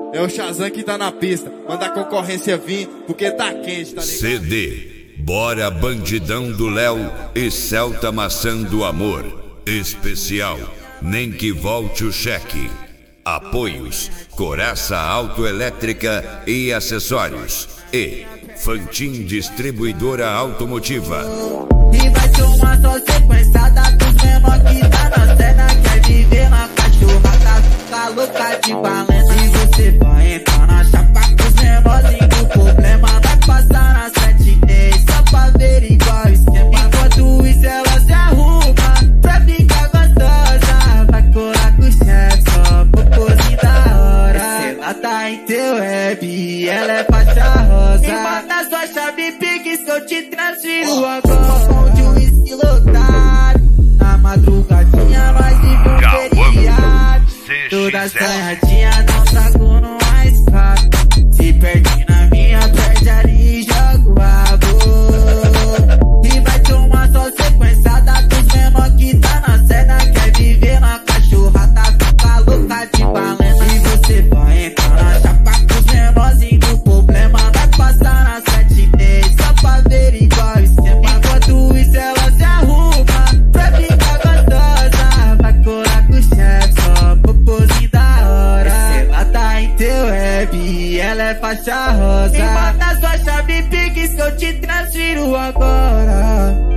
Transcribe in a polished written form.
É o Shazam que tá na pista. Manda a concorrência vir, porque tá quente, tá ligado? CD Bora Bandidão do Léo e Celta Maçã do Amor. Especial Nem Que Volte o Cheque. Apoios Coraça Autoelétrica e Acessórios e Fantin Distribuidora Automotiva. E vai ser uma só sequenciada dos menor que tá na cena. Quer viver na cachorrada, fica louca de balança. E você vai entrar na chapa com os menorzinhos do problema. Vai passar na 7 só pra ver igual esquema. Enquanto isso ela se arruma pra ficar gostosa. Vai colar com o chefe só popôzinho da hora. Ela tá em teu web, ela é faixa rosa. Me manda sua chave Pix que eu te transfiro agora. De um whisky lotado, na madrugadinha nós vive um feriado. Toda sonhadinha não saco no mais caro. Se perde na minha, perde ali e joga o rabo. E vai ter uma só sequenciada dos menor que tá na cena. Quer viver na cachorrada, fica louca de balança. E você vai entrar na chapa com os menorzinhos do problema. Vai passar na 7 só pra ver igual esquema. Enquanto isso ela se arruma pra ficar gostosa. Vai colar com o chefe só popôzinho da hora. Ela tá em teu web, ela é faixa rosa. Me manda sua chave Pix que eu te transfiro agora.